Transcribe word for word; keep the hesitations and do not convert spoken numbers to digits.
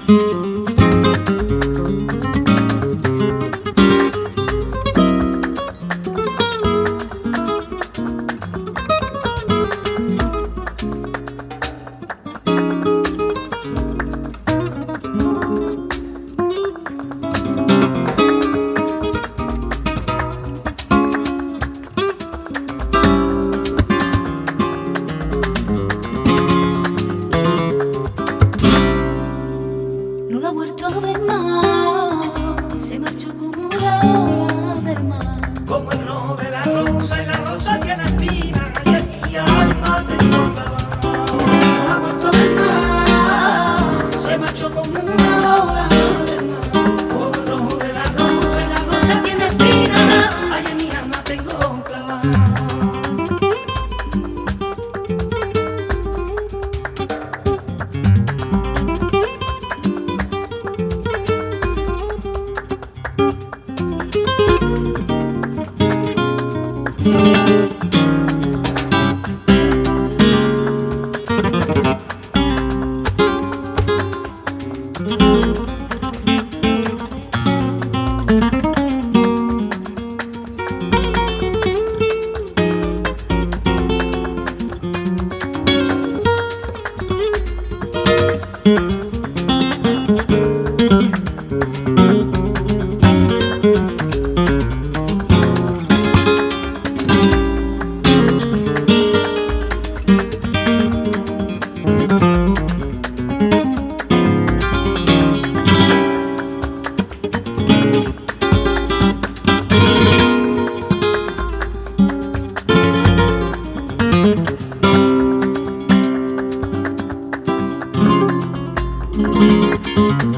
No la ha vuelto a ver más, se marchó como la ola del mar. Como el rojo de la rosa y la rosa tiene espinas y aquí alma tengo clavado. No la ha vuelto a ver más, se marchó como una ola del mar. Como el rojo de la rosa y la rosa tiene espinas, ay, en mi alma tengo clavado. Thank you.